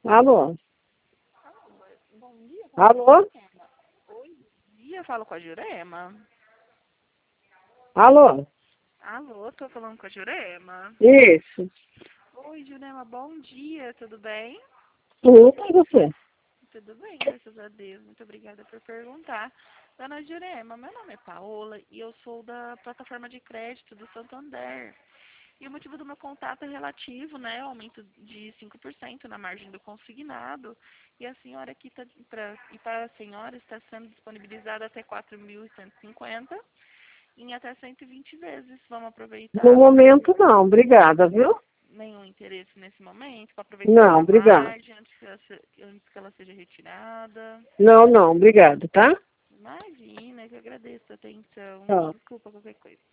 Alô? Bom dia, falo com a Alô? Jurema. Oi, bom dia, falo com a Jurema. Alô? Alô, tô falando com a Jurema. Isso. Oi, Jurema, bom dia, tudo bem? Tudo pra você. Tudo bem, graças a Deus. Muito obrigada por perguntar. Dona Jurema, meu nome é Paola e eu sou da plataforma de crédito do Santander. E o motivo do meu contato é relativo, né, ao aumento de 5% na margem do consignado. E a senhora aqui tá, e para a senhora está sendo disponibilizada até 4.150 em até 120 vezes. Vamos No aproveitar para momento não, obrigada, viu? nenhum interesse nesse momento, para aproveitar Não, essa obrigada. margem antes que ela seja retirada. Não, obrigada, tá? Imagina, que eu agradeço a atenção. Tchau. Desculpa qualquer coisa.